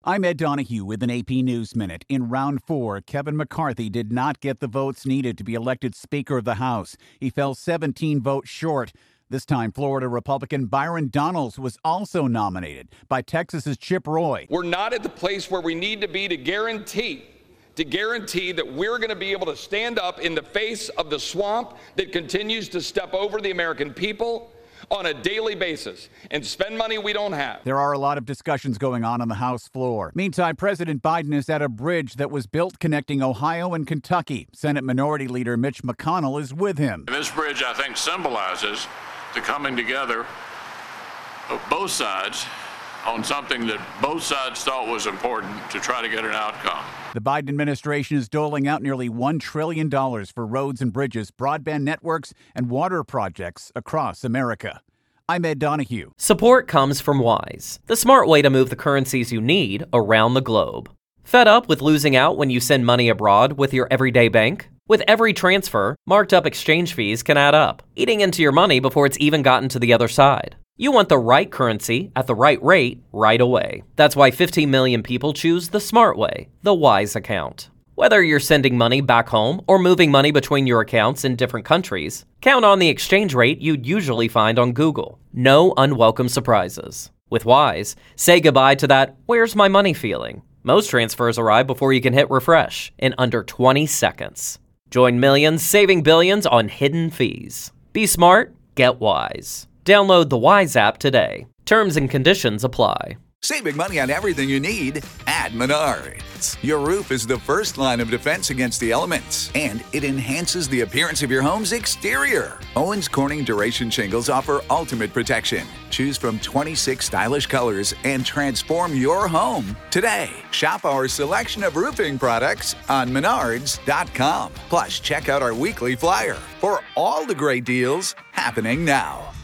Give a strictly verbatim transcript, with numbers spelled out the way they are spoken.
I'm Ed Donahue with an A P News Minute. In round four, Kevin McCarthy did not get the votes needed to be elected Speaker of the House. He fell seventeen votes short. This time, Florida Republican Byron Donalds was also nominated by Texas's Chip Roy. We're not at the place where we need to be to guarantee to guarantee that we're going to be able to stand up in the face of the swamp that continues to step over the American people on a daily basis and spend money we don't have. There are a lot of discussions going on on the House floor. Meantime, President Biden is at a bridge that was built connecting Ohio and Kentucky. Senate Minority Leader Mitch McConnell is with him. This bridge, I think, symbolizes the coming together of both sides on something that both sides thought was important to try to get an outcome. The Biden administration is doling out nearly one trillion dollars for roads and bridges, broadband networks, and water projects across America. I'm Ed Donahue. Support comes from Wise, the smart way to move the currencies you need around the globe. Fed up with losing out when you send money abroad with your everyday bank? With every transfer, marked up exchange fees can add up, eating into your money before it's even gotten to the other side. You want the right currency at the right rate right away. That's why fifteen million people choose the smart way, the Wise account. Whether you're sending money back home or moving money between your accounts in different countries, count on the exchange rate you'd usually find on Google. No unwelcome surprises. With Wise, say goodbye to that "where's my money" feeling. Most transfers arrive before you can hit refresh in under twenty seconds. Join millions saving billions on hidden fees. Be smart, get Wise. Download the Wise app today. Terms and conditions apply. Saving money on everything you need at Menards. Your roof is the first line of defense against the elements, and it enhances the appearance of your home's exterior. Owens Corning Duration Shingles offer ultimate protection. Choose from twenty-six stylish colors and transform your home today. Shop our selection of roofing products on Menards dot com. Plus, check out our weekly flyer for all the great deals happening now.